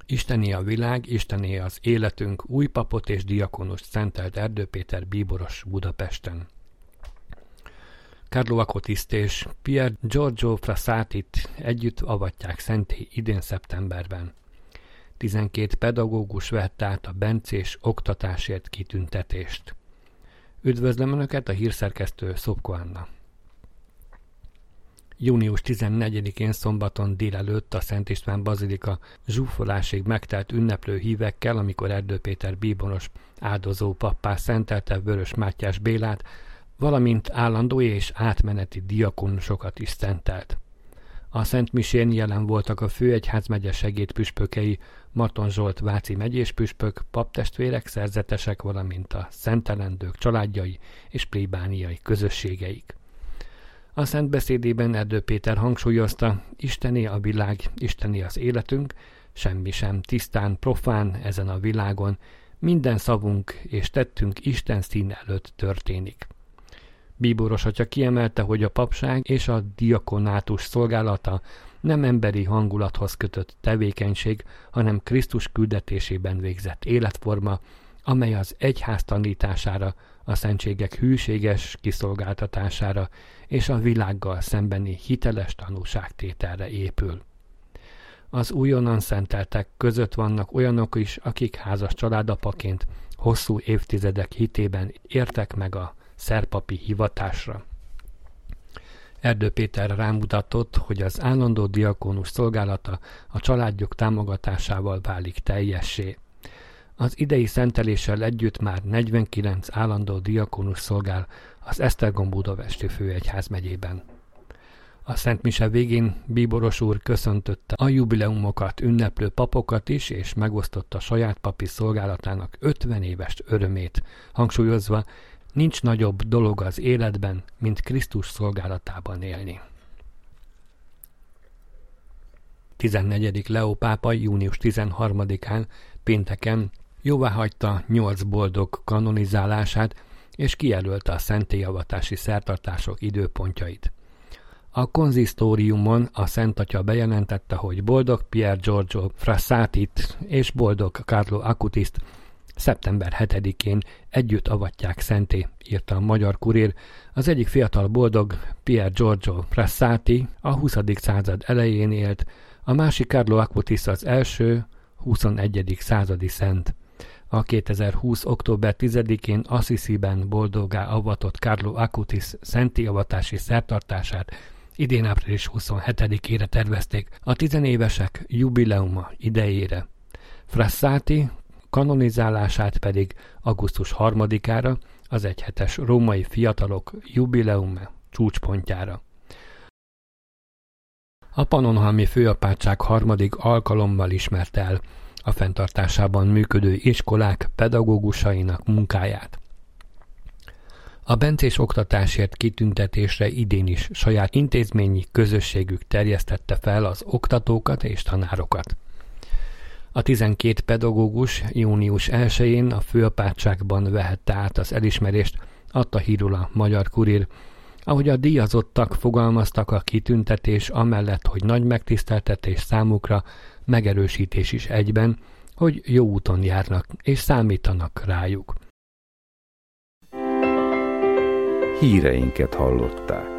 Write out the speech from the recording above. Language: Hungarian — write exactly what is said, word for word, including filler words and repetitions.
Istené a világ, Istené az életünk, új papot és diakonust szentelt Erdő Péter bíboros Budapesten. Carlo Acutiszt és Pier Giorgio Frassatit együtt avatják szenté idén szeptemberben. tizenkét pedagógus vett át a bencés oktatásért kitüntetést. Üdvözlöm Önöket, a hírszerkesztő Szopko Anna. június tizennegyedikén szombaton délelőtt a Szent István bazilika zsúfolásig megtelt ünneplő hívekkel, amikor Erdő Péter bíboros áldozó pappá szentelte Vörös Mátyás Bélát, valamint állandó és átmeneti diakonusokat is szentelt. A Szent Misén jelen voltak a főegyházmegye segédpüspökei, Marton Zsolt váci megyéspüspök, paptestvérek, szerzetesek, valamint a szentelendők családjai és plébániai közösségeik. A szent beszédében Erdő Péter hangsúlyozta, Istené a világ, Istené az életünk, semmi sem tisztán, profán ezen a világon, minden szavunk és tettünk Isten szín előtt történik. Bíboros atya kiemelte, hogy a papság és a diakonátus szolgálata nem emberi hangulathoz kötött tevékenység, hanem Krisztus küldetésében végzett életforma, amely az egyház tanítására, a szentségek hűséges kiszolgáltatására és a világgal szembeni hiteles tanúságtételre épül. Az újonnan szenteltek között vannak olyanok is, akik házas családapaként hosszú évtizedek hitében értek meg a szerpapi hivatásra. Erdő Péter rámutatott, hogy az állandó diakonus szolgálata a családjuk támogatásával válik teljessé. Az idei szenteléssel együtt már negyvenkilenc állandó diakonus szolgál az Esztergom-Budapesti főegyházmegyében. A Szent Mise végén bíboros úr köszöntötte a jubileumokat ünneplő papokat is, és megosztotta saját papi szolgálatának ötven éves örömét, hangsúlyozva, nincs nagyobb dolog az életben, mint Krisztus szolgálatában élni. tizennegyedik Leó pápa június tizenharmadikán pénteken jóváhagyta nyolc boldog kanonizálását, és kijelölte a szentélyavatási szertartások időpontjait. A konzisztóriumon a Szent Atya bejelentette, hogy boldog Pier Giorgio Frassatit és boldog Carlo Acutiszt szeptember hetedikén együtt avatják szenté, írta a Magyar Kurér. Az egyik fiatal boldog, Pier Giorgio Frassati, a huszadik század elején élt, a másik Carlo Acutis az első, huszonegyedik századi szent. A kétezer-húsz. október tizedikén Assisi-ben boldoggá avatott Carlo Acutis szenti avatási szertartását idén április huszonhetedikére tervezték a tizenévesek jubileuma idejére. Frassati kanonizálását pedig augusztus harmadikára, az egyhetes római fiatalok jubileume csúcspontjára. A Pannonhalmi Főapátság harmadik alkalommal ismerte el a fenntartásában működő iskolák pedagógusainak munkáját. A bencés oktatásért kitüntetésre idén is saját intézményi közösségük terjesztette fel az oktatókat és tanárokat. A tizenkét pedagógus június elsején a főapátságban vehette át az elismerést, adta hírul a Magyar Kurír. Ahogy a díjazottak fogalmaztak, a kitüntetés amellett, hogy nagy megtiszteltetés számukra, megerősítés is egyben, hogy jó úton járnak és számítanak rájuk. Híreinket hallották.